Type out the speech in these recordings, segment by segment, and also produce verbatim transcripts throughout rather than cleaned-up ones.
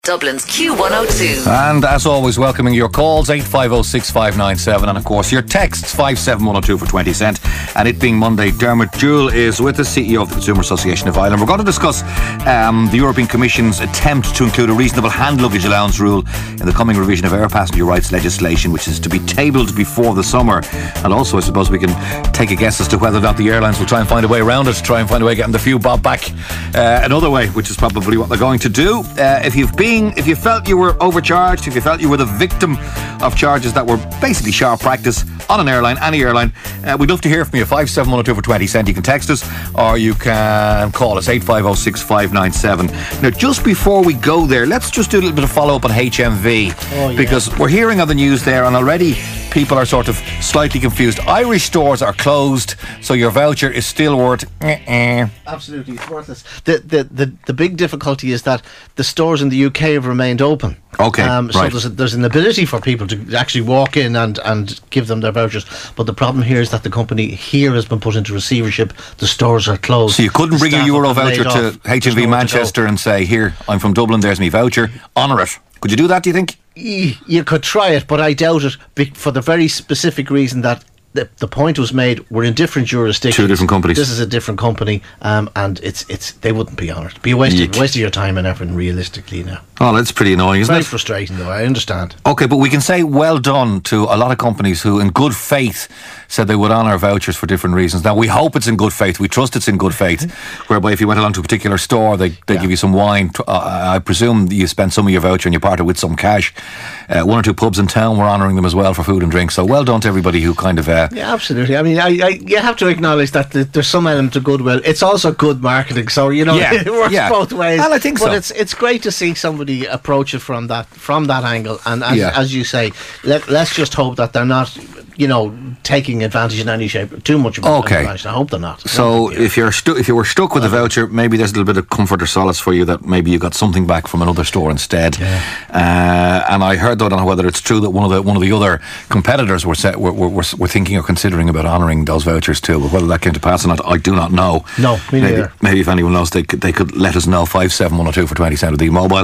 Dublin's Q one oh two. And as always, welcoming your calls, eight five oh, six five nine seven, and of course your texts, five seven one oh two for twenty cent. And it being Monday, Dermot Jewell is with us, C E O of the Consumer Association of Ireland. We're going to discuss um, the European Commission's attempt to include a reasonable hand luggage allowance rule in the coming revision of air passenger rights legislation, which is to be tabled before the summer. And also, I suppose we can take a guess as to whether or not the airlines will try and find a way around it, try and find a way of getting the few bob back uh, another way, which is probably what they're going to do. Uh, if you've been If you felt you were overcharged, if you felt you were the victim of charges that were basically sharp practice on an airline, any airline, uh, we'd love to hear from you. five seven one oh two for twenty cent. You can text us or you can call us, eight five oh, six five nine seven. Now, just before we go there, let's just do a little bit of follow-up on H M V. Oh, yeah. Because we're hearing on the news there, and already people are sort of slightly confused. Irish stores are closed, so your voucher is still worth... Uh-uh. Absolutely, it's worthless. The, the the the big difficulty is that the stores in the U K have remained open. Okay, um, so right. there's, a, there's an ability for people to actually walk in and, and give them their vouchers. But the problem here is that the company here has been put into receivership. The stores are closed. So you couldn't The bring your staff Euro have been voucher laid to off. H M V There's nowhere to Manchester go. and say, here, I'm from Dublin, there's me voucher, honour it. Could you do that, do you think? Y- You could try it, but I doubt it, be- for the very specific reason that the, the point was made. We're in different jurisdictions. Two different companies. This is a different company, um, and it's it's they wouldn't be on it. Be a waste of, Yuck. waste of your time and effort, realistically now. Oh, that's pretty annoying, isn't Very it? frustrating, though. I understand. Okay, but we can say well done to a lot of companies who, in good faith, said they would honour vouchers for different reasons. Now, we hope it's in good faith. We trust it's in good faith. Whereby, if you went along to a particular store, they they Yeah. give you some wine. Uh, I presume you spend some of your voucher and you part it with some cash. Uh, one or two pubs in town were honouring them as well for food and drink. So well done to everybody who kind of. Uh, Yeah, absolutely. I mean, I, I you have to acknowledge that th- there's some element of goodwill. It's also good marketing, so you know Yeah, it works yeah. both ways. Well, I think but so. it's it's great to see somebody approach it from that from that angle. And as, Yeah. as you say, let, let's just hope that they're not, you know, taking advantage in any shape, too much of Okay. advantage. I hope they're not. So if you're stu- if you were stuck with a voucher, maybe there's a little bit of comfort or solace for you that maybe you got something back from another store instead. Yeah. Uh, and I heard, though, I don't know whether it's true that one of the one of the other competitors were set, were, were, were, were thinking or considering about honouring those vouchers too. But whether that came to pass or not, I do not know. No, me maybe, neither. maybe if anyone knows, they could they could let us know. Five seven one oh two for twenty cent of the mobile.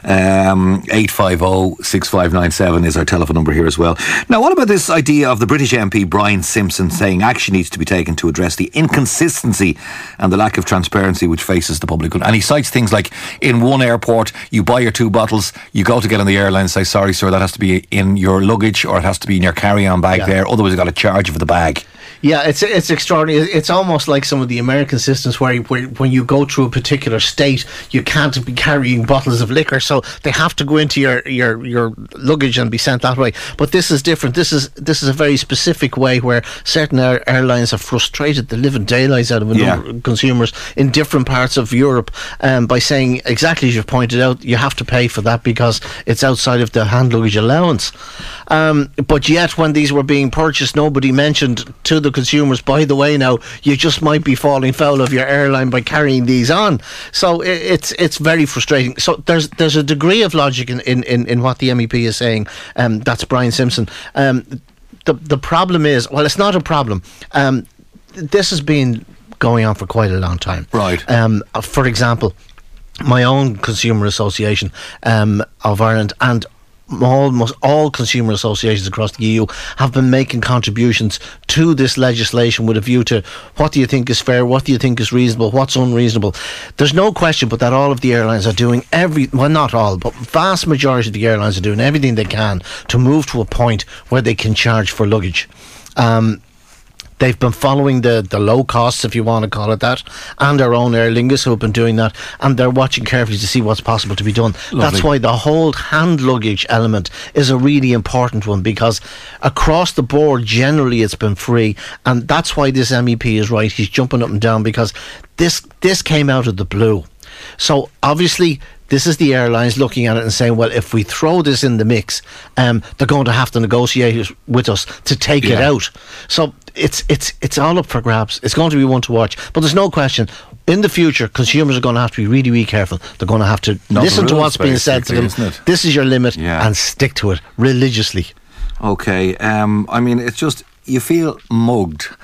Um, eight five oh, six five nine seven is our telephone number here as well. Now, what about this idea of the British M P Brian Simpson saying action needs to be taken to address the inconsistency and the lack of transparency which faces the public? And he cites things like, in one airport, you buy your two bottles, you go to get on the airline and say, sorry sir, that has to be in your luggage or it has to be in your carry-on bag Yeah. there, otherwise you've got to charge you for the bag. Yeah, it's it's extraordinary. It's almost like some of the American systems where, where when you go through a particular state, you can't be carrying bottles of liquor, so they have to go into your, your, your luggage and be sent that way. But this is different. This is this is a very specific way where certain air, airlines have frustrated the living daylights out of a Yeah. number of consumers in different parts of Europe um, by saying, exactly as you've pointed out, you have to pay for that because it's outside of the hand luggage allowance. Um, but yet, when these were being purchased, nobody mentioned to the consumers, by the way, now you just might be falling foul of your airline by carrying these on. So it, it's it's very frustrating. So there's there's a degree of logic in, in, in, in what the M E P is saying. Um, that's Brian Simpson. Um, the the problem is, well, it's not a problem. Um, this has been going on for quite a long time. Right. Um, for example, my own consumer association um, of Ireland and almost all consumer associations across the E U have been making contributions to this legislation with a view to what do you think is fair, what do you think is reasonable, what's unreasonable. There's no question but that all of the airlines are doing every, well, not all, but vast majority of the airlines are doing everything they can to move to a point where they can charge for luggage. Um, They've been following the, the low costs, if you want to call it that, and our own Aer Lingus who have been doing that, and they're watching carefully to see what's possible to be done. Lovely. That's why the whole hand luggage element is a really important one, because across the board, generally it's been free, and that's why this M E P is right. He's jumping up and down because this this came out of the blue. So obviously, this is the airlines looking at it and saying, well, if we throw this in the mix, um, they're going to have to negotiate with us to take it Yeah. out. So it's it's it's all up for grabs. It's going to be one to watch. But there's no question, in the future, consumers are going to have to be really, really careful. They're going to have to Know the listen to rules, what's being said to them. basically, isn't it? This is your limit, Yeah. and stick to it religiously. Okay. Um, I mean, it's just, you feel mugged.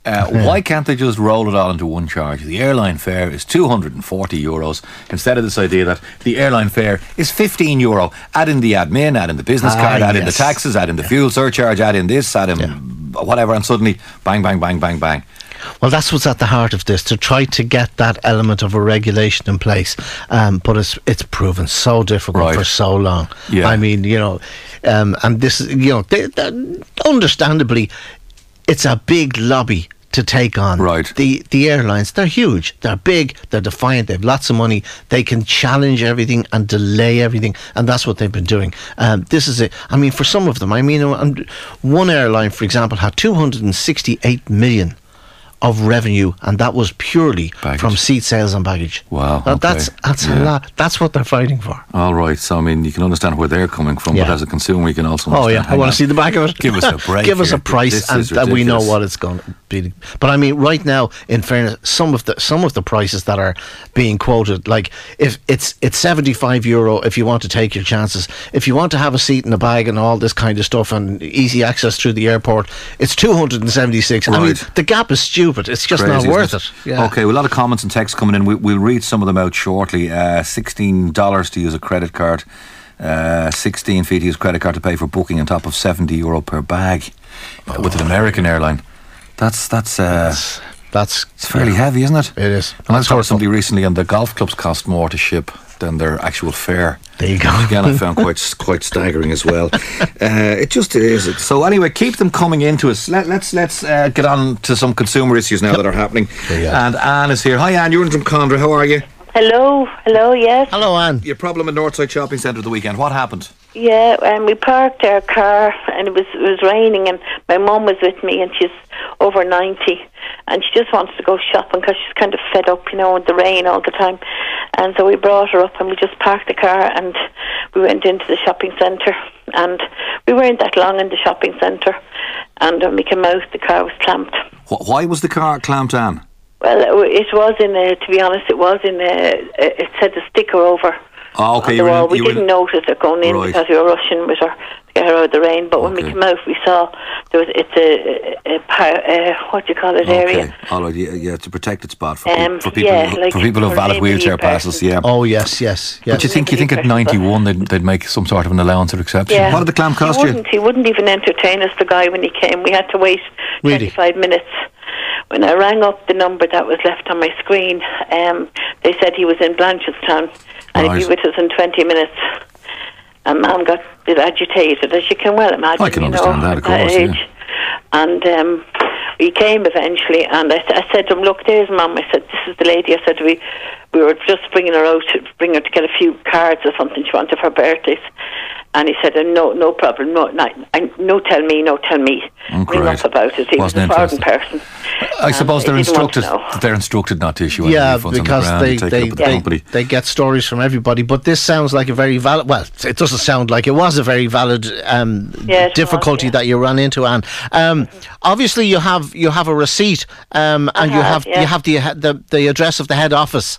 Uh, Yeah. Why can't they just roll it all into one charge? The airline fare is two hundred forty euros instead of this idea that the airline fare is fifteen euro. Add in the admin, add in the business Ah, card, add in the yes. taxes, add in the fuel surcharge, add in this, add in Yeah. whatever, and suddenly bang, bang, bang, bang, bang. Well, that's what's at the heart of this, to try to get that element of a regulation in place. Um, but it's it's proven so difficult Right. for so long. Yeah. I mean, you know, um, and this, is, you know, they, they, understandably, it's a big lobby to take on. Right. The the airlines, they're huge, they're big, they're defiant, they've lots of money, they can challenge everything and delay everything, and that's what they've been doing. Um, this is it. I mean, for some of them, I mean, um, one airline, for example, had two hundred sixty-eight million of revenue, and that was purely Baggage. from seat sales and baggage. Wow, Now, okay. that's that's Yeah. a lot. That's what they're fighting for. All right, so I mean, you can understand where they're coming from, but Yeah. as a consumer, you can also Oh understand. yeah, I hang want on, to see the back of it. Give us a break. Give us here. a price, This and is that we know ridiculous. what it's going to be. But I mean, right now, in fairness, some of the some of the prices that are being quoted, like if it's it's seventy five euro if you want to take your chances. If you want to have a seat in a bag and all this kind of stuff and easy access through the airport, it's two hundred and seventy six. I mean, Right. the gap is stupid. It's just Crazy, not worth isn't it. Yeah. Okay, well, a lot of comments and texts coming in. We, we'll read some of them out shortly. Uh, sixteen dollars to use a credit card. Uh, sixteen fee to use credit card to pay for booking on top of seventy euro per bag uh, with an American airline. That's that's uh, That's it's fairly heavy, isn't it? It is. And I That's saw hurtful. somebody recently, and the golf clubs cost more to ship than their actual fare. There you go. Again, I found quite quite staggering as well. Uh, it just is. So anyway, keep them coming into us. Let, let's let's uh, get on to some consumer issues now that are happening. Yeah. And Anne is here. Hi, Anne. You're in Drumcondra. How are you? Hello, hello, yes. Hello, Anne. Your problem in Northside Shopping Centre the weekend. What happened? Yeah, um, we parked our car and it was it was raining and my mum was with me and she's over ninety and she just wanted to go shopping because she's kind of fed up, you know, with the rain all the time. And so we brought her up and we just parked the car and we went into the shopping centre and we weren't that long in the shopping centre and when we came out the car was clamped. Wh- Why was the car clamped, Anne? Well, it was in a, to be honest, it was in a, it said a sticker over. Oh, okay. On you the were in- wall. We you were in- didn't notice it going in Right. because we were rushing with her to get her out of the rain. But when we Okay. came out, we saw there was it's a, a, a, par- a what do you call it area? Okay. All right. Yeah, yeah, it's a protected spot for, Um, pe- for people yeah, who, like for people who have for valid elderly wheelchair passes. persons. Yeah. Oh yes, yes, yes. But you think you think at ninety-one they'd, they'd make some sort of an allowance or exception? Yeah. What did the clamp cost he you? wouldn't, He wouldn't even entertain us, the guy, when he came. We had to wait Really? twenty-five minutes. When I rang up the number that was left on my screen, um, they said he was in Blanchardstown and Right. he'd be with us in twenty minutes. And Mum got a bit agitated, as you can well imagine. I can you understand know, that, of at course, yeah. age. And um, he came eventually, and I, I said to him, "Look, there's Mum." I said, "This is the lady." I said, "We we were just bringing her out, to bring her to get a few cards or something she wanted for her birthdays." And he said, uh, "No, no problem. No, no, I, no, tell me, no, tell me. Oh, Ring great. up about it." He Wasn't was a foreign interested. person. I Um, suppose they're they didn't want to instructed. know. They're instructed not to issue any Yeah, refunds because on the they ground. Take they, it up with the they, company. they get stories from everybody. But this sounds like a very valid. Well, it doesn't sound like it was a very valid um, Yeah, it was, difficulty yeah. that you ran into, Anne. Um, obviously, you have you have a receipt, um, and I you have, have yeah. you have the, the the address of the head office.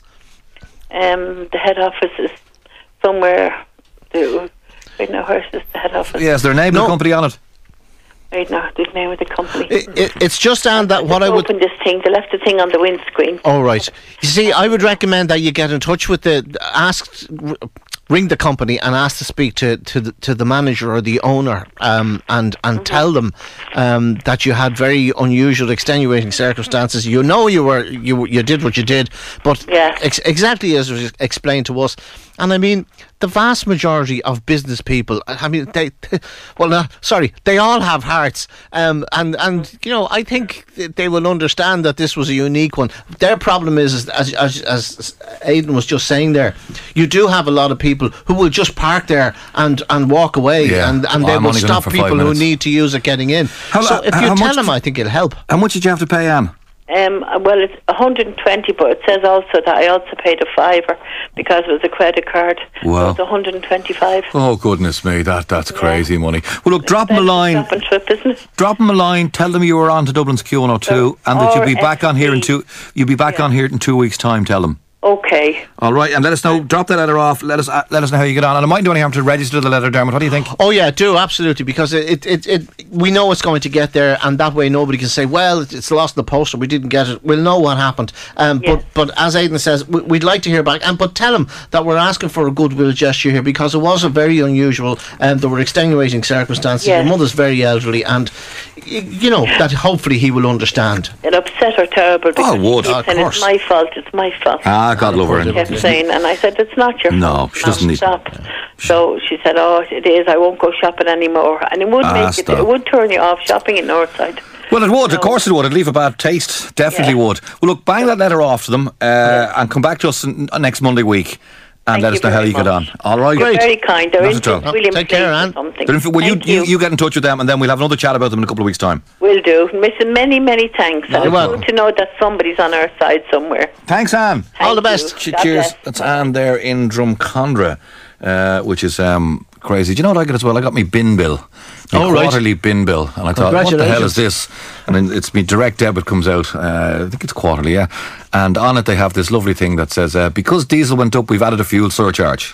Um, the head office is somewhere. The, right now, where's this, the head office? Yeah, is there a name of No. the company on it? Right now, the name of the company. It, it, it's just, Anne, that what I would. Open this thing. They left the thing on the windscreen. All right. You see, I would recommend that you get in touch with the ask, r- ring the company and ask to speak to to the, to the manager or the owner, um, and and Mm-hmm. tell them um, that you had very unusual, extenuating circumstances. You know, you were you you did what you did, but Yeah. ex- exactly as was explained to us. And I mean, the vast majority of business people, I mean, they, well, no, sorry, they all have hearts. Um, and, and, you know, I think th- they will understand that this was a unique one. Their problem is, is as, as, as Aidan was just saying there, you do have a lot of people who will just park there and, and walk away, Yeah. and, and Oh, they I'm will only going in stop for five people who minutes. need to use it getting in. How- so if how you much tell them, d- I think it'll help. How much did you have to pay, Anne? Um, well, it's one hundred twenty, but it says also that I also paid a fiver because it was a credit card. Wow. So it's one hundred twenty-five. Oh, goodness me, that that's crazy money. Well, look, drop them a line. Stop and trip, isn't it? Drop them a line. Tell them you were on to Dublin's Q one oh two, So, and that you'll be or back on here in S P. two. You'll be back Yeah. on here in two weeks' time. Tell them. Okay. All right, and let us know. Drop that letter off. Let us uh, let us know how you get on. And it might do any harm to register the letter, Dermot. What do you think? Oh yeah, do absolutely, because it, it, it, it we know it's going to get there, and that way nobody can say, well, it's lost in the post or we didn't get it. We'll know what happened. Um, Yes. But but as Aidan says, we, we'd like to hear back, and but tell him that we're asking for a goodwill gesture here, because it was a very unusual, and um, there were extenuating circumstances. Yes. Your mother's very elderly, and y- you know that hopefully he will understand. It upset her terrible because Oh, it would. she Oh, kept of saying, course. it's my fault, it's my fault. Ah, God love her. She kept saying, and I said, it's not your No, fault. she doesn't need- Stop. So she said, oh, it is, I won't go shopping anymore. And it would Ah, make it, stop. it would turn you off shopping in Northside. Well, it would. Of No. course it would. It'd leave a bad taste. Definitely Yeah. would. Well, look, bang that letter off to them uh, and come back to us n- next Monday week and Thank let us you know how very you get on. much. All right? You're very kind. They're Not in at all. Prince William Take care, Place or Anne. something. But if, well, you, Thank you, you get in touch with them and then we'll have another chat about them in a couple of weeks' time. Will do. Listen, many, many thanks. And You're it's welcome. good to know that somebody's on our side somewhere. Thanks, Anne. All the Thank best. you. Che- God Cheers. bless. That's Anne there in Drumcondra, uh, which is um, crazy. Do you know what I got as well? I got me bin bill. My Oh, right. quarterly bin bill. And I thought, what the hell is Congratulations. this? And then it's me direct debit comes out. Uh, I think it's quarterly, yeah. And on it they have this lovely thing that says, uh, because diesel went up, we've added a fuel surcharge.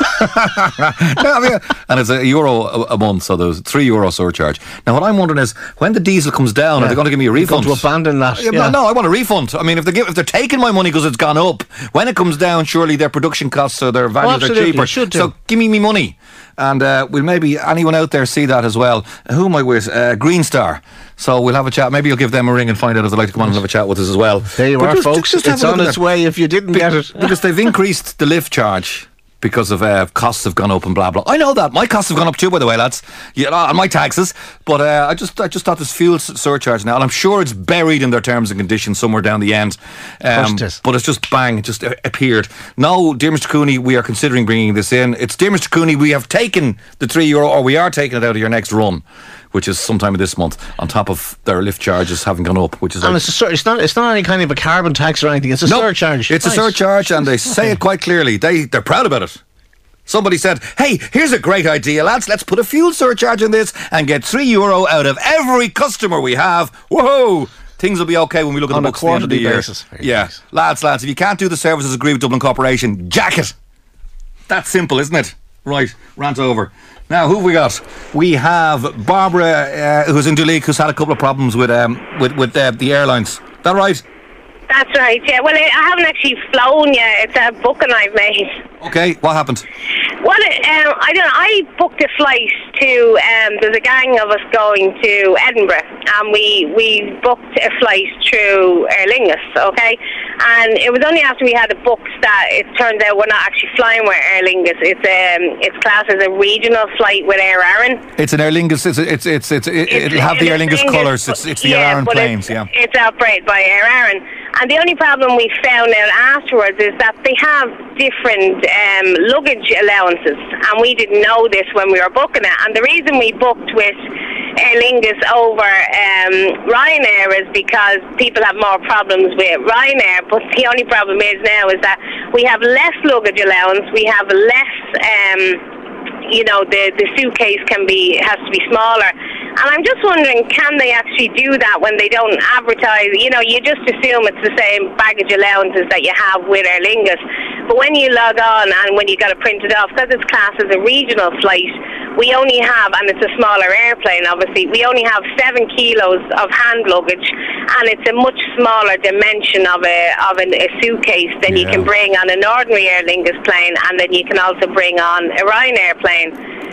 Yeah, I mean, and it's a euro a, a month, so there's three euro surcharge. Now, what I'm wondering is, when the diesel comes down, are they going to give me a Going refund? to abandon that. Yeah, yeah. No, no, I want a refund. I mean, if they give, if they're taking my money because it's gone up, when it comes down, surely their production costs or their values are absolutely, cheaper. should do. So give me me money, and uh, we'll maybe anyone out there see that as well. Who am I with? Uh, Green Star. So we'll have a chat. Maybe you'll give them a ring and find out if they'd like to come on and have a chat with us as well. There you But are, just- folks. just have It's a look on at its that. way if you didn't Be- get it. because they've increased the lift charge because of uh, costs have gone up and blah blah. I know that my costs have gone up too, by the way, lads. Yeah, and my taxes. But uh, I just I just thought this fuel s- surcharge now, and I'm sure it's buried in their terms and conditions somewhere down the end. Um, course it is. But it's just bang, it just a- appeared. No, dear Mister Cooney, we are considering bringing this in. It's dear Mister Cooney, we have taken the three euro, or we are taking it out of your next run, which is sometime this month, on top of their lift charges having gone up, which is And like, it's, a, sur- it's not it's not any kind of a carbon tax or anything. It's a no, surcharge. It's Nice. a surcharge, and they say it quite clearly. They they're proud about it. Somebody said, "Hey, here's a great idea, lads. Let's put a fuel surcharge in this and get three euro out of every customer we have. Whoa!" Things will be okay when we look at On the a books at the end of the quarterly year. basis. Very Yeah, nice. lads, lads. If you can't do the services agreed with Dublin Corporation, jack it. That's simple, isn't it? Right, rant over. Now, who have we got? We have Barbara, uh, who's in Duleek, who's had a couple of problems with um with with uh, the airlines. Is that right? That's right, yeah. Well, I I haven't actually flown yet. It's a booking I've made. Okay, what happened? Well, um, I don't know. I booked a flight to, um, there's a gang of us going to Edinburgh, and we, we booked a flight through Aer Lingus, okay? And it was only after we had it booked that it turned out we're not actually flying with Aer Lingus. It's, um, it's classed as a regional flight with Aer Aran. It's an Aer Lingus. It's it's it's, it's it, It's- it'll have the Aer it's Lingus Lingus, colours. It's it's the yeah, Aer Aran but planes. It's, Yeah. it's operated by Aer Aran. And the only problem we found out afterwards is that they have different um, luggage allowances, and we didn't know this when we were booking it. And the reason we booked with Aer Lingus over um, Ryanair is because people have more problems with Ryanair, but the only problem is now is that we have less luggage allowance, we have less... Um, you know, the, the suitcase can be has to be smaller. And I'm just wondering, can they actually do that when they don't advertise? You know, you just assume it's the same baggage allowances that you have with Aer Lingus. But when you log on and when you got to print it off, because it's classed as a regional flight, we only have, and it's a smaller airplane obviously, we only have seven kilos of hand luggage, and it's a much smaller dimension of a of an, a suitcase than you Yeah. can bring on an ordinary Aer Lingus plane, and then you can also bring on a Ryanair plane.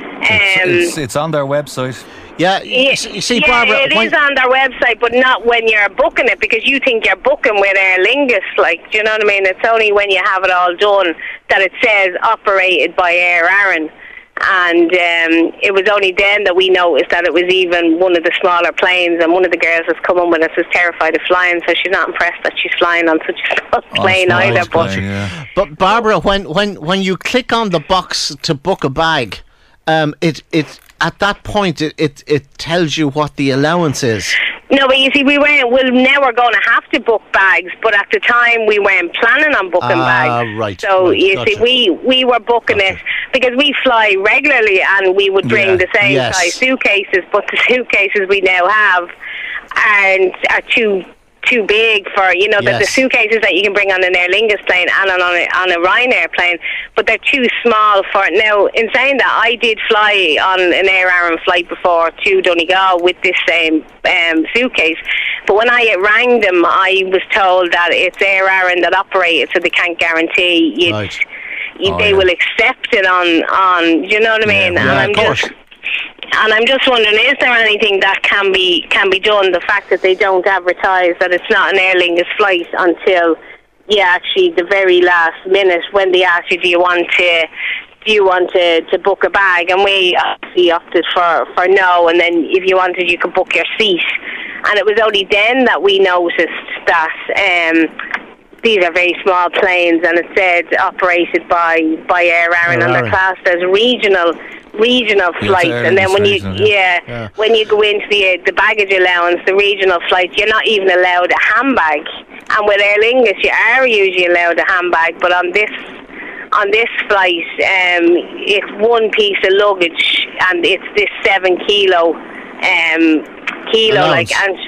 Um, It's, it's on their website. Yeah, yeah, you see, you see, yeah, Barbara. it when- is on their website, but not when you're booking it, because you think you're booking with Aer Lingus. Like, do you know what I mean? It's only when you have it all done that it says operated by Aer Aran. And um, it was only then that we noticed that it was even one of the smaller planes, and one of the girls that's come on with us is terrified of flying, so she's not impressed that she's flying on such a small plane small either. But plane, yeah. But Barbara, when, when, when you click on the box to book a bag, um, it it at that point it, it, it tells you what the allowance is. no, but you see, we weren't. Well, now we're going to have to book bags, but at the time we weren't planning on booking Ah, bags. right, So right, you gotcha. see, we we were booking Gotcha. it because we fly regularly, and we would bring Yeah. the same Yes. size suitcases, but the suitcases we now have aren't are too too big for, you know, the, the Yes. suitcases that you can bring on an Aer Lingus plane and on a, on a Ryanair plane, but they're too small for it. Now, in saying that, I did fly on an Air Aran flight before to Donegal with this same um, suitcase, but when I rang them, I was told that it's Air Aran that operate it, so they can't guarantee you. Right. You- Oh, they yeah. will accept it on, on, do you know what I mean? Yeah, and yeah, I'm of course. just, and I'm just wondering, is there anything that can be can be done? The fact that they don't advertise that it's not an Aer Lingus flight until, yeah, actually the very last minute when they ask you, do you want to, do you want to, to book a bag? And we obviously opted for, for no. And then if you wanted, you could book your seat. And it was only then that we noticed that. Um, These are very small planes, and it said operated by by Air Aran, Air and they're Aran. classed as regional regional Yeah, flights. Air And then when you Lingus regional, yeah, Yeah. when you go into the the baggage allowance, the regional flights, you're not even allowed a handbag. And with Aer Lingus, you are usually allowed a handbag, but on this on this flight, um, it's one piece of luggage, and it's this seven kilo um, kilo Allowance. like and.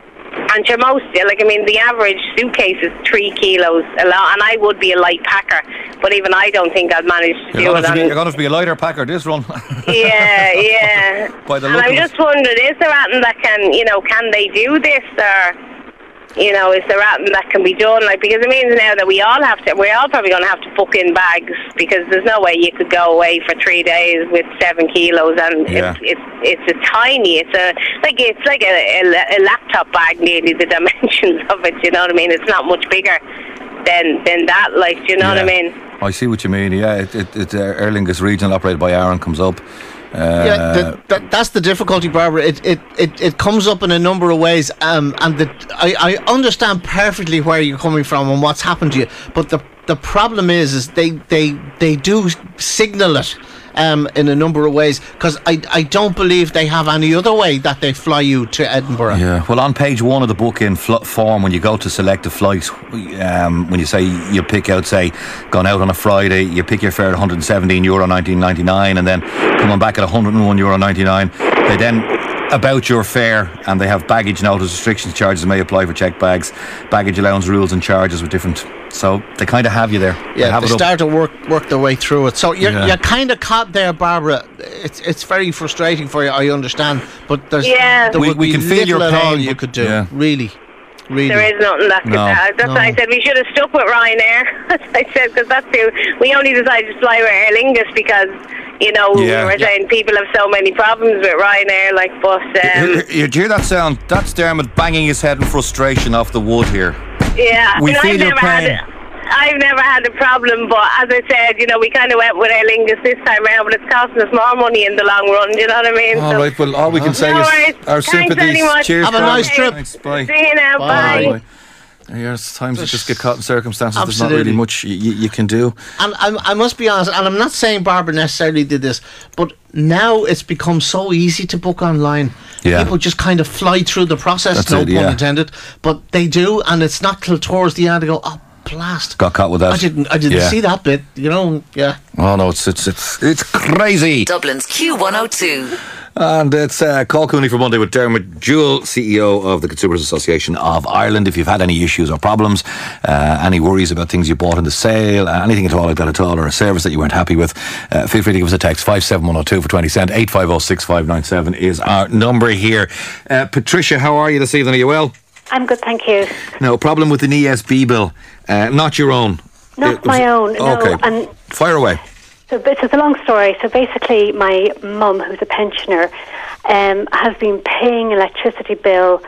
And you're most, like, I mean, the average suitcase is three kilos a lot, and I would be a light packer, but even I don't think I'd manage to You're do going to it. be, on- you're going to be a lighter packer this run. yeah, yeah. By the and look I'm of it. just wondering, is there anything that can, you know, can they do this, or, you know, is there anything that can be done? Like, because it means now that we all have to, we're all probably going to have to book in bags, because there's no way you could go away for three days with seven kilos, and Yeah. it's, it's it's a tiny, it's a like it's like a, a, a laptop bag, nearly the dimensions of it. You know what I mean? It's not much bigger than than that. Like, do you know what I Yeah. mean? I see what you mean. Yeah, it, it, it, uh, Aer Lingus regional operated by Aaron comes up. Uh, Yeah, the, that, that's the difficulty, Barbara. It, it it it comes up in a number of ways, um, and the, I I understand perfectly where you're coming from and what's happened to you. But the the problem is, is they they they do signal it. Um, in a number of ways, because I, I don't believe they have any other way that they fly you to Edinburgh. Yeah, well, on page one of the book in fl- form, when you go to select a flight, um, when you say you pick out, say, gone out on a Friday, you pick your fare at one hundred seventeen euro nineteen ninety-nine, and then coming back at one hundred one euro ninety-nine. They then about your fare, and they have baggage notice, restrictions, charges may apply for checked bags, baggage allowance rules and charges with different. So they kind of have you there. Yeah, have they it up. start to work work their way through it. So you're Yeah. you're kind of caught there, Barbara. It's it's very frustrating for you. I understand, but there's Yeah. there We- would we be can feel little your at all pain, you but- could do. yeah. Really, really. There is nothing that could. No. Uh, that's No. why I said we should have stuck with Ryanair. As I said, because that's who we only decided to fly with Aer Lingus because, you know, Yeah. we were saying people have so many problems with Ryanair. Like, but um, You, you hear that sound? That's Dermot banging his head in frustration off the wood here. yeah, We I mean, feel I've your never pain. had. I've never had a problem, but as I said, you know, we kind of went with Aer Lingus this time around, but it's costing us more money in the long run. Do you know what I mean? All So- right, well, all we can say No is worries. our Thanks sympathies. very much. Cheers, Have a Dermot. nice trip. Thanks, bye. See you now. Bye. Bye. Bye. Yeah, there's times you just get caught in circumstances. There's not Absolutely. really much you, you, you can do. And I, I must be honest, and I'm not saying Barbara necessarily did this, but now it's become so easy to book online. Yeah. People just kind of fly through the process, That's no it, pun yeah. intended, but they do, and it's not till towards the end they go, oh, blast. Got caught with that. I didn't, I didn't Yeah. see that bit, you know, yeah. Oh no, it's it's it's it's crazy. Dublin's Q one oh two. And it's uh, Call Cooney for Monday with Dermot Jewell, C E O of the Consumers Association of Ireland. If you've had any issues or problems, uh, any worries about things you bought in the sale, uh, anything at all like that at all, or a service that you weren't happy with, uh, feel free to give us a text, five seven one oh two for twenty cent. eight five oh six five nine seven is our number here. Uh, Patricia, how are you this evening? Are you well? I'm good, thank you. No problem with an E S B bill, uh, not your own. Not It was- my own, no. Okay, And fire away. so it's it's a long story. So basically, my mum, who's a pensioner, um, has been paying electricity bill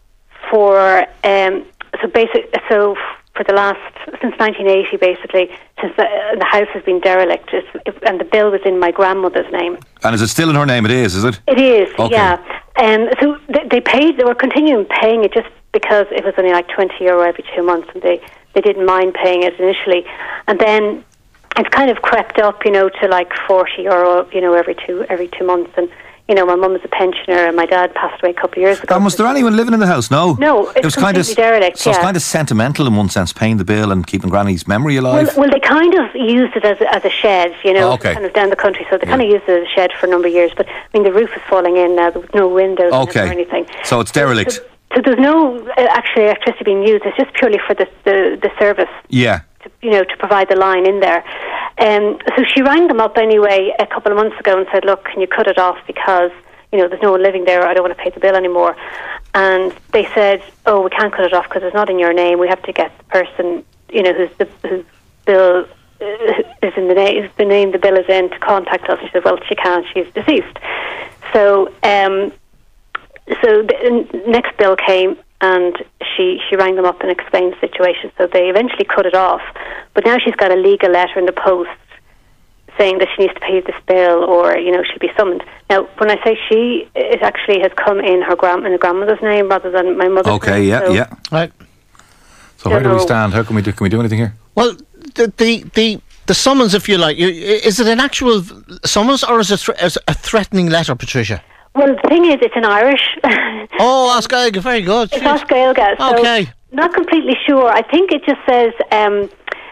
for um, so basic so for the last since nineteen eighty, basically since the, the house has been derelict, it's, it, and the bill was in my grandmother's name. And is it still in her name? It is, is it? It is, Okay. yeah. Um, so they, they paid. They were continuing paying it just because it was only like twenty euro every two months, and they, they didn't mind paying it initially, and then it's kind of crept up, you know, to like forty euro, you know, every two every two months. And you know, my mum is a pensioner, and my dad passed away a couple of years ago. And was there anyone living in the house? No. No, it's it was kind of completely derelict, So it's yeah. kind of sentimental in one sense, paying the bill and keeping Granny's memory Well, alive. well, they kind of used it as a, as a shed, you know, Oh, okay. kind of down the country. So they Yeah. kind of used it as a shed for a number of years. But I mean, the roof is falling in now. There was no windows in it Okay. or anything. So it's derelict. So- so there's no uh, actually electricity being used. It's just purely for the the, the service. Yeah. To, you know, to provide the line in there. Um, so she rang them up anyway a couple of months ago and said, "Look, can you cut it off because you know there's no one living there. I don't want to pay the bill anymore." And they said, "Oh, we can't cut it off because it's not in your name. We have to get the person, you know, who's the whose bill uh, is in the name, the name the bill is in, to contact us." She said, "Well, she can't. She's deceased." So, um, so the next bill came, and she she rang them up and explained the situation. So they eventually cut it off, but now she's got a legal letter in the post saying that she needs to pay this bill, or you know she'll be summoned. Now, when I say she, it actually has come in her grand in her grandmother's name rather than my mother's. Okay, name. yeah, So yeah. Right. So where do we know. stand? How can we do? Can we do anything here? Well, the the the, the summons, if you like, you, is it an actual summons or is it thre- is it a threatening letter, Patricia? Well, the thing is, it's in Irish. Oh, Oscailga, very good. It's Jeez. Oscailga. So Okay. not completely sure. I think it just says, um,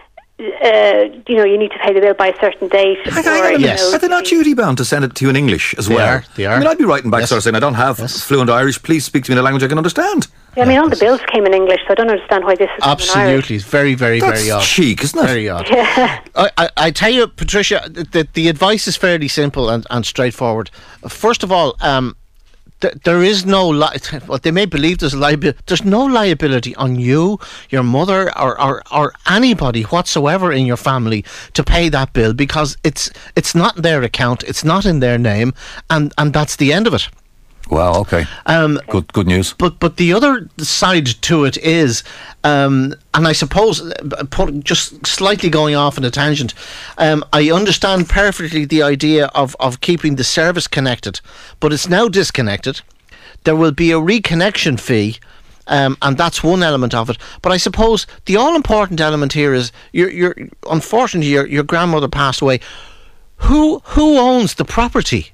uh, you know, you need to pay the bill by a certain date. Hang on, or, hang on a you minute. Yes. know, Are they not duty bound to send it to you in English as They well? are, they are. I mean, I'd be writing back Yes. sort of saying, I don't have Yes. fluent Irish. Please speak to me in a language I can understand. I mean, all the bills came in English, so I don't understand why this is in Irish. Absolutely, it's very, very, That's very odd. chic, isn't it? Very odd. I, I, I tell you, Patricia, the, the advice is fairly simple and, and straightforward. First of all, um, th- there is no li- well, they may believe there's liability. There's no liability on you, your mother, or, or or anybody whatsoever in your family to pay that bill because it's it's not in their account, it's not in their name, and and that's the end of it. Wow, okay. Um, Good good news. But but the other side to it is, um, and I suppose, uh, put, just slightly going off on a tangent, um, I understand perfectly the idea of, of keeping the service connected, but it's now disconnected. There will be a reconnection fee, um, and that's one element of it. But I suppose the all-important element here is, you're, you're, unfortunately, your, your grandmother passed away. Who who owns the property?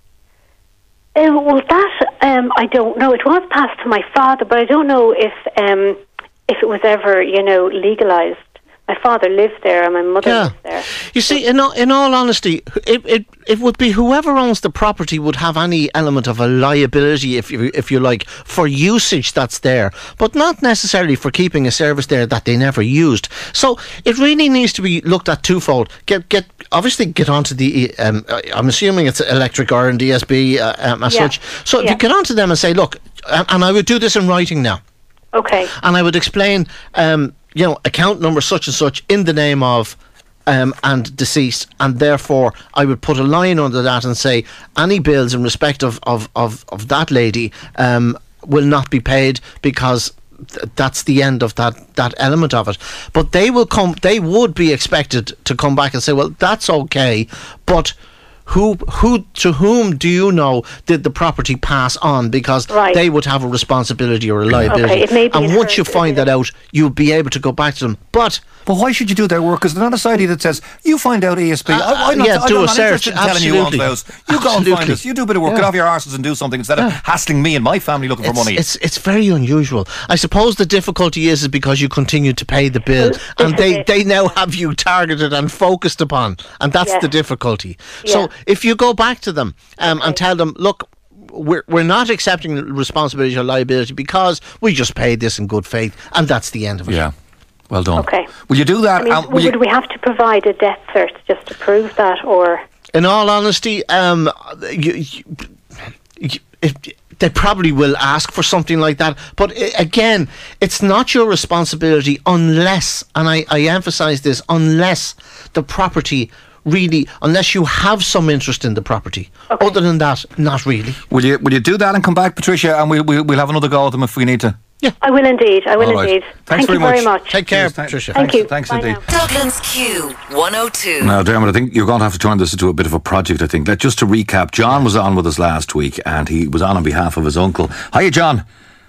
Uh, well, that um, I don't know. It was passed to my father, but I don't know if um, if it was ever, you know, legalised. My father lived there, and my mother Yeah. lived there. You see, in all, in all honesty, it, it it would be whoever owns the property would have any element of a liability, if you if you like, for usage that's there, but not necessarily for keeping a service there that they never used. So it really needs to be looked at twofold. Get get obviously get onto the. Um, I'm assuming it's Electric Ireland D S B uh, um, as Yeah. such. So if Yeah. you get onto them and say, look, and, and I would do this in writing now. Okay. And I would explain, um, you know, account number such and such in the name of um, and deceased, and therefore I would put a line under that and say any bills in respect of, of, of, of that lady um, will not be paid because th- that's the end of that, that element of it. But they will come, they would be expected to come back and say, well, that's okay, but Who, who, to whom do you know did the property pass on? Because Right. they would have a responsibility or a liability. Okay, it may be and once you inherited, find isn't that it? out, you'll be able to go back to them. But But why should you do their work? Because they're not a society that says, you find out E S B. Uh, I, I'm not, yeah, I'm do not a search, interested in telling you who owns absolutely. the house. You go and find Absolutely. us. You do a bit of work. Yeah. Get off your arses and do something instead of hassling me and my family looking for it's, money. it's it's very unusual. I suppose the difficulty is, is because you continue to pay the bill, and they, is they now have you targeted and focused upon, and that's Yes. the difficulty. Yeah. So if you go back to them um, and tell them, look, we're we're not accepting responsibility or liability because we just paid this in good faith, and that's the end of it. Yeah. Well done. Okay. Will you do that? I mean, Um, will would you- we have to provide a death cert just to prove that, or In all honesty, um, you, you, you, it, they probably will ask for something like that. But I again, it's not your responsibility unless, and I, I emphasise this, unless the property really, unless you have some interest in the property. Okay. Other than that, not really. will you will you do that and come back, Patricia, and we'll we'll, we'll have another go at them if we need to. I will indeed. I will All right. indeed. Thanks Thank you very very much. much. Take care, Cheers, thank- Patricia. Thank Thanks- you. thanks Bye indeed. now. Dublin's Q one oh two. Now, Dermot, I think you're going to have to turn this into a bit of a project, I think. Let, just to recap, John was on with us last week, and he was on on behalf of his uncle. Hiya, John.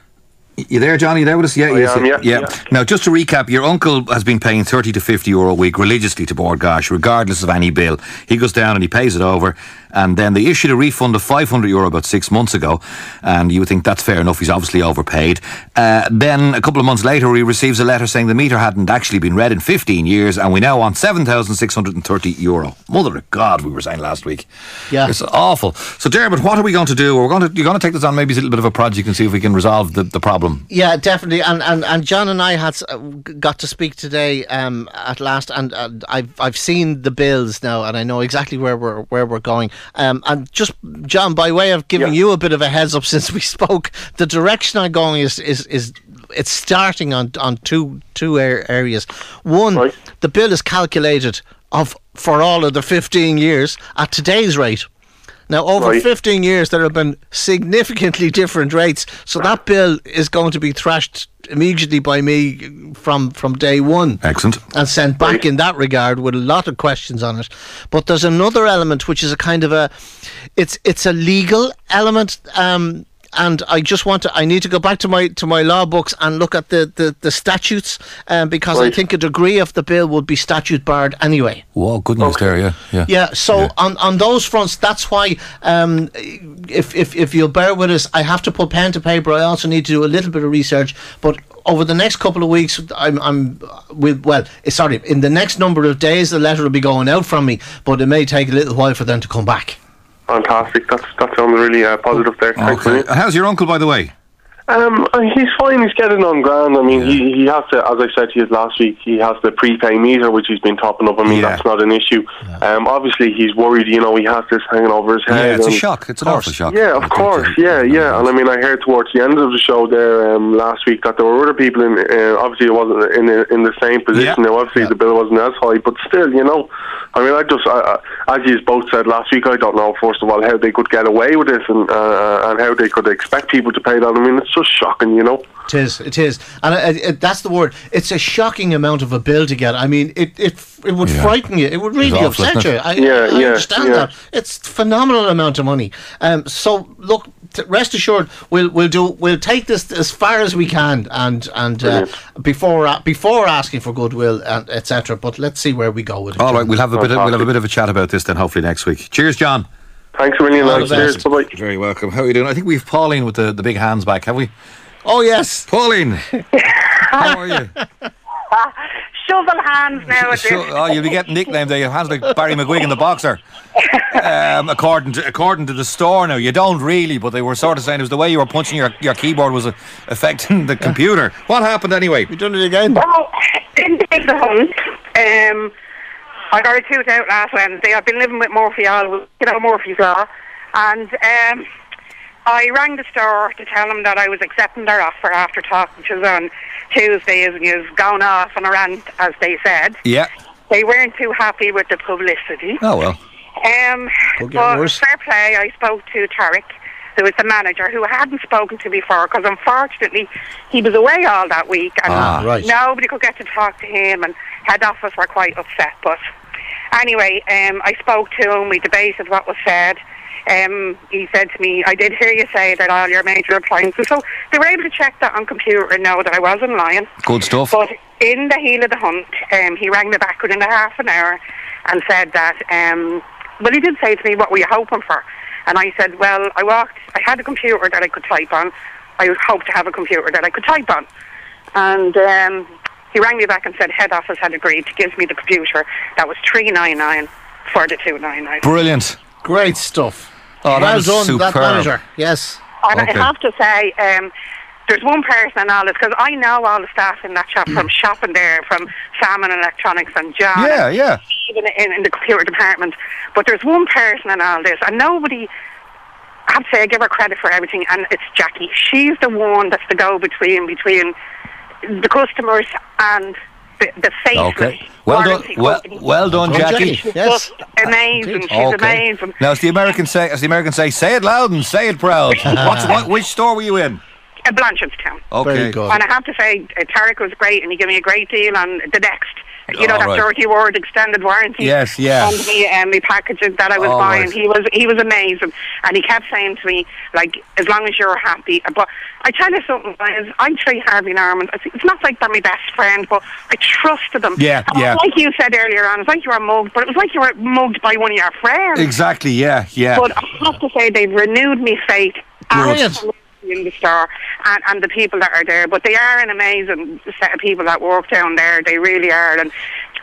Y- You there, John? You there with us? Yeah, I yes, am, yeah, yeah. Now, just to recap, your uncle has been paying thirty to fifty euro a week religiously to Bord Gáis, regardless of any bill. He goes down and he pays it over, and then they issued a refund of five hundred euro about six months ago, and you would think that's fair enough, he's obviously overpaid. Uh, then, a couple of months later, he receives a letter saying the meter hadn't actually been read in fifteen years, and we now want seven thousand six hundred thirty euro. Mother of God, we were saying last week. Yeah. It's awful. So, Dermot, what are we going to do? We're going to, you're going to take this on maybe as a little bit of a project and see if we can resolve the, the problem. problem. Yeah, definitely. And, and and John and I had uh, got to speak today um, at last, and uh, I've I've seen the bills now, and I know exactly where we're where we're going. Um, and just John, by way of giving Yeah. you a bit of a heads up since we spoke, the direction I'm going is is is it's starting on on two two ar- areas. One, Right. the bill is calculated of for all of the fifteen years at today's rate. Now, over Right. fifteen years, there have been significantly different rates. So that bill is going to be thrashed immediately by me from, from day one. Excellent. And sent back Right. in that regard with a lot of questions on it. But there's another element which is a kind of a, it's it's a legal element. Um, and I just want to, I need to go back to my to my law books and look at the, the, the statutes um, because I Right. think a degree of the bill would be statute barred anyway. Whoa, good news Okay. there, yeah. Yeah. Yeah, so Yeah. on on those fronts, that's why um, if, if if you'll bear with us, I have to put pen to paper. I also need to do a little bit of research, but over the next couple of weeks, I'm I'm with well, eh, sorry, in the next number of days, the letter will be going out from me, but it may take a little while for them to come back. Fantastic. That's that sounds really uh, positive there. Thanks, Okay. William. How's your uncle, by the way? Um, uh, he's fine. He's getting on grand. I mean, he he has to, as I said to you last week, he has the prepay meter, which he's been topping up. I mean, Yeah. that's not an issue. Um, obviously, he's worried. You know, he has this hanging over his head. Yeah, it's a and- shock. It's an awful shock. Yeah, of course. Yeah, yeah. And I mean, I heard towards the end of the show there um, last week that there were other people in. Uh, obviously, it wasn't in in the same position. Yeah. Now, obviously, Yeah. the bill wasn't as high, but still, you know. I mean, I just, I, I, as you both said last week, I don't know. First of all, how they could get away with this, and uh, and how they could expect people to pay that. I mean, it's just shocking, you know. It is, it is, and it, it, that's the word. It's a shocking amount of a bill to get. I mean, it it it would Yeah. frighten you. It would really awful, upset isn't you. it? I, Yeah, I yeah, understand yeah. that. It's a phenomenal amount of money. Um, so look, t- rest assured, we'll we'll do we'll take this as far as we can, and and uh, Brilliant. before a- before asking for goodwill and et cetera. But let's see where we go with it. All right, we'll have a bit. Of, we'll have a Fantastic. bit of a chat about this then, hopefully next week. Cheers, John. Thanks a million, All lads. the Cheers. best. Bye bye. Very welcome. How are you doing? I think we've Pauline with the, the big hands back, have we? Oh yes. Pauline, how are you? Shovel hands now at Sure, this. oh, you'll be getting nicknamed there. Your hands like Barry McGuigan, the boxer. Um, according to according to the store now, you don't really, but they were sort of saying it was the way you were punching your, your keyboard was uh, affecting the computer. What happened anyway? We done it again. Well, in the hunt, um, I got a tooth out last Wednesday. I've been living with Murphy all week, you know, Murphy's Law. And um, I rang the store to tell them that I was accepting their offer after talking to them on Tuesdays, and you've gone off on a rant, as they said. Yeah. They weren't too happy with the publicity. Oh well. Um, Could get but worse. fair play, I spoke to Tarek, who was the manager, who I hadn't spoken to before, because unfortunately he was away all that week, and Ah, right. nobody could get to talk to him, and head office were quite upset. But anyway, um, I spoke to him, we debated what was said. Um, he said to me, I did hear you say that all your major appliances, so they were able to check that on computer and know that I wasn't lying. Good stuff. But in the heel of the hunt, um, he rang me back within a half an hour and said that, um, well, he did say to me, what were you hoping for? And I said, well, I walked, I had a computer that I could type on. I hoped to have a computer that I could type on. And um, he rang me back and said head office had agreed to give me the computer that was three ninety-nine for the two ninety-nine. Brilliant. Great stuff. Oh, that well was done, that superb. manager. Yes. And Okay. I have to say, um, there's one person in all this, because I know all the staff in that shop from shopping there, from Salmon Electronics and John. Yeah, and yeah. even in, in the computer department. But there's one person in all this, and nobody, I have to say, I give her credit for everything, and it's Jackie. She's the one that's the go-between between the customers and the, the faceless Okay. Well done. warranty Well, company. well done, Well done, Jackie. Jackie. Yes. Just amazing. She's Okay. amazing. Now, as the Americans say, as the Americans say, say it loud and say it proud. What's, what, which store were you in? Uh, Blanchardstown. Okay. Very good. And I have to say, uh, Tarek was great, and he gave me a great deal on the next. You know, All that right. dirty word extended warranty. Yes, yeah. And me, um, me packages that I was All buying. right. He was he was amazing, and he kept saying to me, like, as long as you're happy. But I tell you something, guys, I say Harvey Norman. It's not like they're my best friend, but I trusted them. Yeah, And yeah. Like you said earlier on, it's like you were mugged, but it was like you were mugged by one of your friends. Exactly. Yeah. Yeah. But I have to say, they've renewed me faith. Brilliant. In the store and, and the people that are there, but they are an amazing set of people that work down there. They really are, and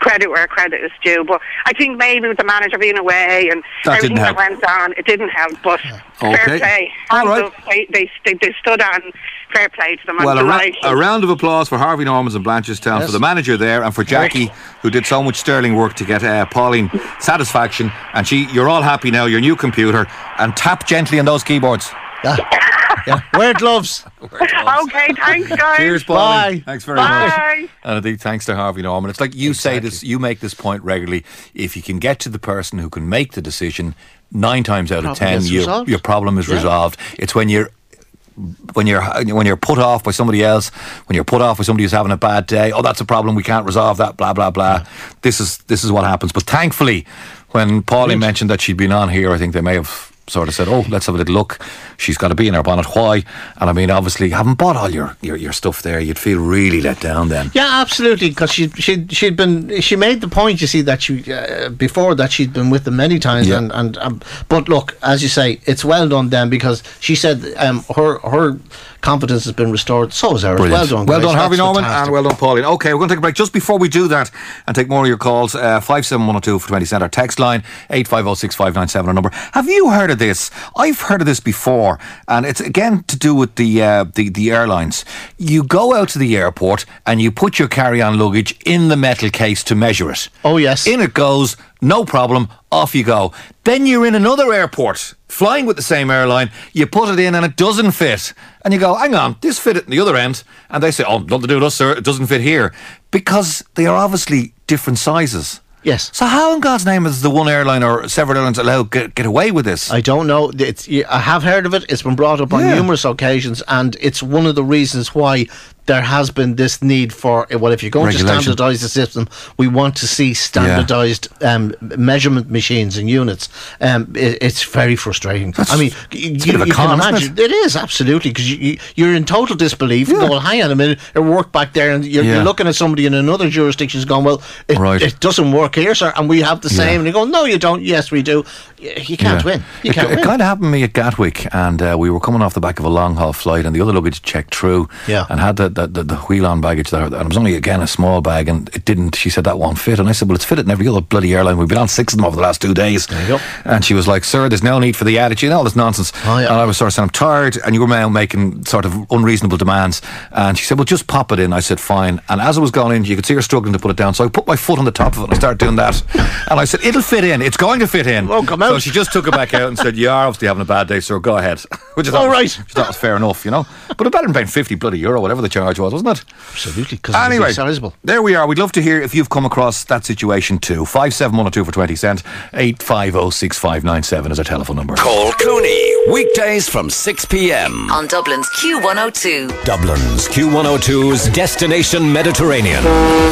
credit where credit is due. But I think maybe with the manager being away and That everything didn't that went on, it didn't help. But Okay. fair play. All right. So They, they, they, they stood on. Fair play to them. I'm Well, a, ra- delighted. a round of applause for Harvey Normans and Blanchardstown, Yes. for the manager there, and for Jackie, who did so much sterling work to get uh, Pauline satisfaction. And she, you're all happy now, your new computer, and tap gently on those keyboards. Yeah. Yeah. Wear gloves. Okay, thanks, guys. Cheers, Pauline. Bye. Thanks very Bye. much. And I think thanks to Harvey Norman. It's like you say this, you make this point regularly. If you can get to the person who can make the decision, nine times out of Problem ten, is you, resolved. your problem is Yeah. resolved. It's when you're when you're when you're put off by somebody else, when you're put off by somebody who's having a bad day. Oh, that's a problem. We can't resolve that. Blah blah blah. This is this is what happens. But thankfully, when Pauline mentioned that she'd been on here, I think they may have sort of said, oh, let's have a little look. She's got to be in her bonnet. Why? And I mean, obviously, having bought all your, your, your stuff there, you'd feel really let down then. Yeah, absolutely. Because she she she'd been she made the point. You see that she uh, before that she'd been with them many times. Yeah. And and um, but look, as you say, it's well done then, because she said um, her her confidence has been restored. So is ours. Brilliant. Well done, Well guys. done, Harvey That's Norman, fantastic. and well done, Pauline. Okay, we're going to take a break. Just before we do that and take more of your calls, uh, five seven one oh two for twenty cent. Our text line, eight five oh six five nine seven, our number. Have you heard of this? I've heard of this before, and it's again to do with the, uh, the, the airlines. You go out to the airport and you put your carry-on luggage in the metal case to measure it. Oh, yes. In it goes, no problem, off you go. Then you're in another airport, flying with the same airline, you put it in and it doesn't fit. And you go, hang on, this fit at the other end. And they say, oh, nothing to do with us, sir, it doesn't fit here. Because they are obviously different sizes. Yes. So how in God's name is the one airline or several airlines allowed to get, get away with this? I don't know. It's, I have heard of it. It's been brought up on Yeah. numerous occasions, and it's one of the reasons why there has been this need for, well, if you're going Regulation. to standardise the system, we want to see standardised um, measurement machines and units. Um, it, it's very frustrating. That's- I mean, it's a you, bit of a you con, can isn't imagine. It is, absolutely, because you, you, you're in total disbelief. Yeah. You go, well, hang on a minute, it worked back there, and you're, Yeah. you're looking at somebody in another jurisdiction who's going, well, it, Right. it doesn't work here, sir, and we have the same. Yeah. And you go, no, you don't. Yes, we do. Y- You can't Yeah. win. You it, can't it win. kind of happened to me at Gatwick, and uh, we were coming off the back of a long haul flight, and the other luggage checked through, Yeah. and had the, the, the, the wheel on baggage there, and it was only again a small bag, and it didn't. She said that won't fit, and I said, well, it's fitted in every other bloody airline. We've been on six of them over the last two days. There you go. And she was like, sir, there's no need for the attitude, all this nonsense. Oh, yeah. And I was sort of saying, I'm tired, and you were now making sort of unreasonable demands. And she said, well, just pop it in. I said, fine. And as I was going in, you could see her struggling to put it down, so I put my foot on the top of it and I started doing that. And I said, it'll fit in. It's going to fit in. Oh, come So out. she just took it back out and said, you are obviously having a bad day, sir, go ahead. Which I thought, All was- right. which I thought was fair enough, you know. But it better than paying fifty bloody euro, whatever the charge was, wasn't it? Absolutely, because Anyway, it's sizable. there we are. We'd love to hear if you've come across that situation too. five seven one oh two for twenty cent. eight five oh six five nine seven is our telephone number. Call Cooney, weekdays from six p.m. On Dublin's Q one oh two. Dublin's Q one oh two's Destination Mediterranean.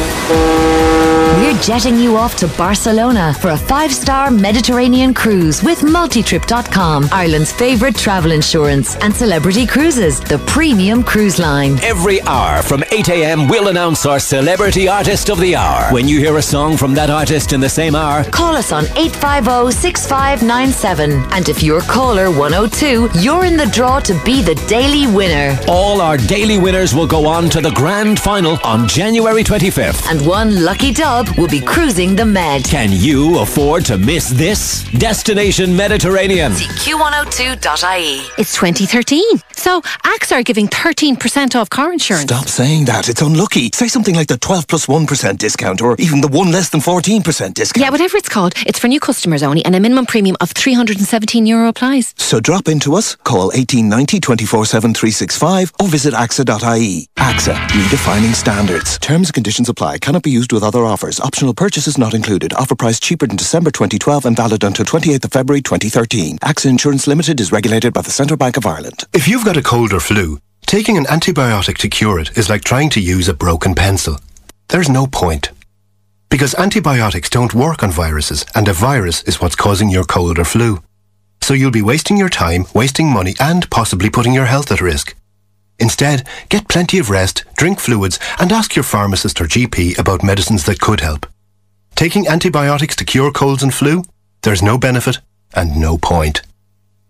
We're jetting you off to Barcelona for a five-star Mediterranean cruise with multitrip dot com, Ireland's favourite travel insurance, and Celebrity Cruises, the premium cruise line. Every hour from eight a.m. we'll announce our Celebrity Artist of the Hour. When you hear a song from that artist in the same hour, Call us on eight five oh six five nine seven. And if you're caller one oh two, you're in the draw to be the daily winner. all our daily winners will go on to the grand final on January twenty-fifth. And one lucky dub will be cruising the Med. Can you afford to miss this? Destination Mediterranean. See Q one oh two dot I E. It's twenty thirteen, so AXA are giving thirteen percent off car insurance. Stop saying that. It's unlucky. Say something like the twelve plus one percent discount or even the one less than fourteen percent discount. Yeah, whatever it's called, it's for new customers only, and a minimum premium of three hundred seventeen euro applies. So drop into us, call eighteen ninety, twenty-four seven, three sixty-five or visit A X A dot I E. AXA, redefining standards. Terms and conditions apply. Cannot be used with other offers. Optional purchases not included. Offer price cheaper than December twenty twelve and valid until twenty-eighth of February twenty thirteen. AXA Insurance Limited is regulated by the Central Bank of Ireland. If you've got a cold or flu, taking an antibiotic to cure it is like trying to use a broken pencil. There's no point. Because antibiotics don't work on viruses, and a virus is what's causing your cold or flu. So you'll be wasting your time, wasting money, and possibly putting your health at risk. Instead, get plenty of rest, drink fluids, and ask your pharmacist or G P about medicines that could help. Taking antibiotics to cure colds and flu? There's no benefit and no point.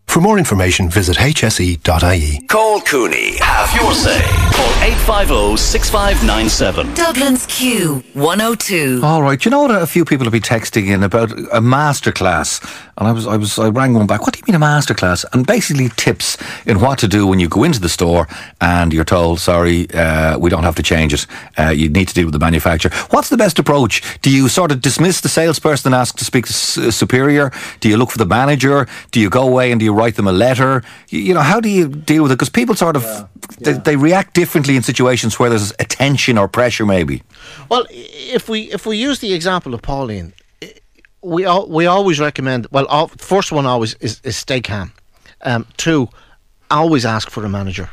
For more information, visit h s e dot i e. Call Cooney. Have your say. Call eight five zero, six five nine seven. Dublin's Q one oh two. All right, you know what? A few people have been texting in about a masterclass, and I was, I was, I rang one back. What do you mean a masterclass? And basically tips in what to do when you go into the store and you're told, sorry, uh, we don't have to change it. Uh, you need to deal with the manufacturer. What's the best approach? Do you sort of dismiss the salesperson and ask to speak to s- superior? Do you look for the manager? Do you go away and do you write them a letter? You, you know, how do you deal with it? Because people sort of yeah, yeah. They, they react differently in situations where there's a tension or pressure, maybe. Well, if we if we use the example of Pauline, we all, we always recommend. Well, all, first one always is, is stay calm. Um, two, always ask for a manager.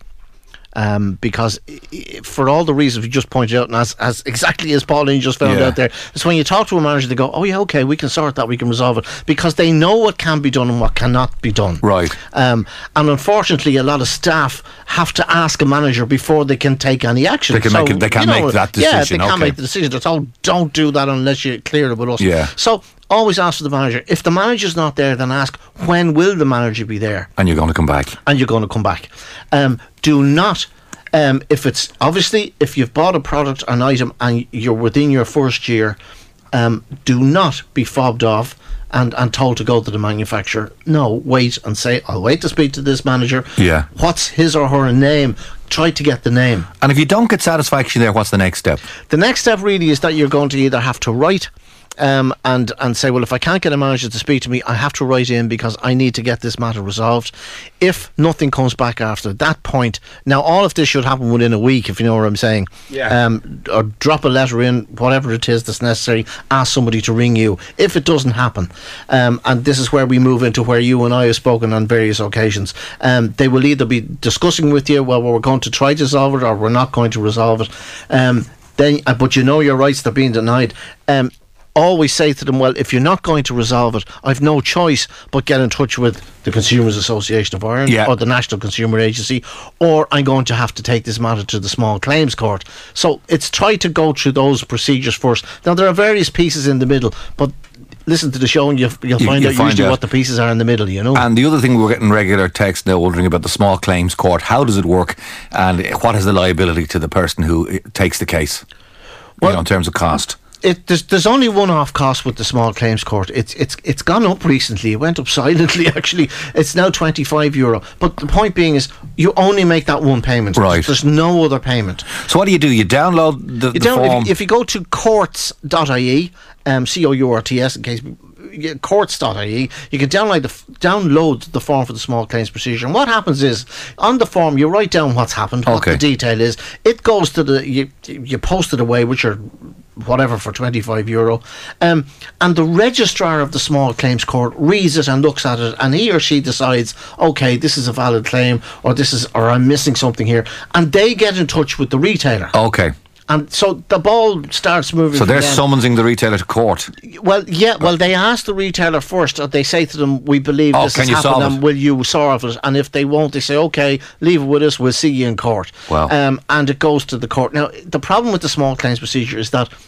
Um, because for all the reasons we just pointed out, and as, as exactly as Pauline just found yeah. out there, it's when you talk to a manager, they go, oh yeah, okay, we can sort that, we can resolve it, because they know what can be done and what cannot be done. Right. Um, and unfortunately, a lot of staff have to ask a manager before they can take any action. They can so, make it, they can you know, make that decision. Yeah, they can okay. make the decision. They're told, don't do that unless you clear it with us. Yeah. So always ask for the manager. If the manager's not there, then ask, when will the manager be there? And you're going to come back. And you're going to come back. Um, do not... Um, if it's obviously if you've bought a product, an item, and you're within your first year, um, do not be fobbed off and, and told to go to the manufacturer. No, wait and say, I'll wait to speak to this manager. Yeah. What's his or her name? Try to get the name. And if you don't get satisfaction there, what's the next step? The next step really is that you're going to either have to write Um, and, and say, well, if I can't get a manager to speak to me, I have to write in because I need to get this matter resolved. If nothing comes back after that point, now all of this should happen within a week, if you know what I'm saying. Yeah. Um, or drop a letter in, whatever it is that's necessary, ask somebody to ring you. If it doesn't happen, um, and this is where we move into where you and I have spoken on various occasions, um, they will either be discussing with you, well, we're going to try to resolve it, or we're not going to resolve it. Um, then, uh, but you know your rights, they're being denied. Um, always say to them, well, if you're not going to resolve it, I've no choice but get in touch with the Consumers Association of Ireland yeah. or the National Consumer Agency, or I'm going to have to take this matter to the Small Claims Court. So it's try to go through those procedures first. Now, there are various pieces in the middle, but listen to the show and you'll, you'll find you'll out find usually out. what the pieces are in the middle, you know. And the other thing, we're getting regular texts now wondering about the Small Claims Court. How does it work, and what is the liability to the person who takes the case, well, you know, in terms of cost? It, there's, there's only one-off cost with the Small Claims Court. It's it's it's gone up recently. It went up silently, actually. It's now twenty-five euro. But the point being is, you only make that one payment. Right. There's no other payment. So what do you do? You download the, you the down, form? If, if you go to courts dot I E, um, C O U R T S, in case... courts dot I E, you can download the, download the form for the small claims procedure. And what happens is, on the form, you write down what's happened, what okay. the detail is. It goes to the... You, you post it away, which are... whatever, for twenty-five euro, um, and the registrar of the Small Claims Court reads it and looks at it, and he or she decides, okay, this is a valid claim, or this is, or I'm missing something here, and they get in touch with the retailer. Okay. And so the ball starts moving. So they're them. summoning the retailer to court. Well, yeah. Well, they ask the retailer first. Or they say to them, "We believe oh, this can has you happened, solve and it? will you solve it?" And if they won't, they say, "Okay, leave it with us. We'll see you in court." Wow. Um, and it goes to the court. Now, the problem with the small claims procedure is that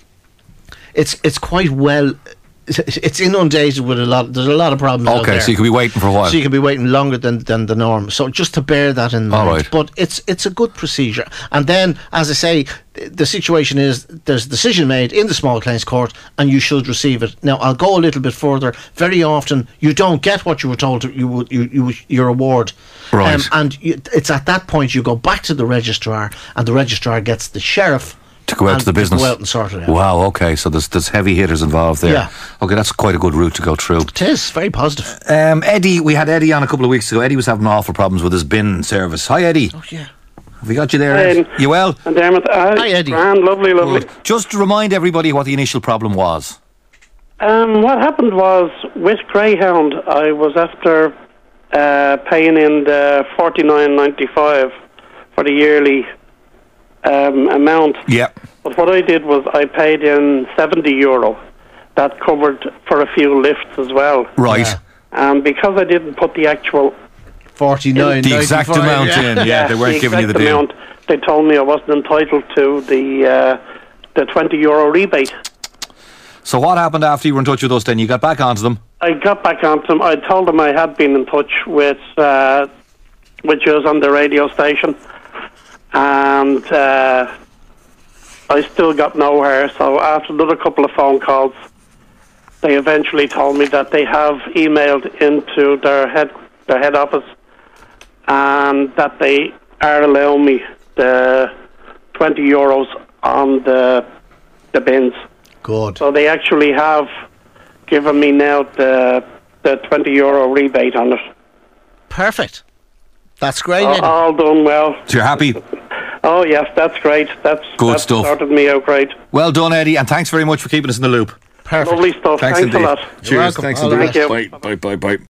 it's it's quite well. It's inundated with a lot. There's a lot of problems. Okay, out there. so you could be waiting for a while. So you could be waiting longer than, than the norm. So just to bear that in mind. All right. But it's it's a good procedure. And then, as I say, the situation is there's a decision made in the Small Claims Court, and you should receive it. Now, I'll go a little bit further. Very often, you don't get what you were told to, you would you, you your award. Right. Um, and you, it's at that point you go back to the registrar, and the registrar gets the sheriff to go out to the business. To go out and sort it out. Wow, okay, so there's there's heavy hitters involved there. Yeah. Okay, that's quite a good route to go through. It is, very positive. Um, Eddie, we had Eddie on a couple of weeks ago. Eddie was having awful problems with his bin service. Hi, Eddie. Oh, yeah. Have we got you there, Ed? Um, you well? And Dermot, uh, Hi, Eddie. Grand, lovely, lovely. Good. Just remind everybody what the initial problem was. Um, what happened was, with Greyhound, I was after uh, paying in the forty-nine ninety-five for the yearly um, amount. Yeah. But what I did was I paid in seventy euro. That covered for a few lifts as well. Right. Yeah. And because I didn't put the actual forty-nine the exact amount yeah. in, yeah, yeah, they weren't the giving you the deal. Amount, they told me I wasn't entitled to the uh, the twenty euro rebate. So what happened after you were in touch with us then? You got back onto them? I got back on them. I told them I had been in touch with uh, with you on the radio station, and uh, I still got nowhere. So after another couple of phone calls, they eventually told me that they have emailed into their head their head office, and that they are allowing me the twenty euros on the the bins. Good. So they actually have given me now the the twenty euro rebate on it. Perfect. That's great. All, all done well. So you're happy? Oh yes, that's great. That's Good that's stuff. Sorted me out great. Well done, Eddie, and thanks very much for keeping us in the loop. Perfect. Lovely stuff. Thanks, Thanks indeed. a lot. Cheers. Thanks All indeed. right. Thank you. Bye, bye, bye, bye.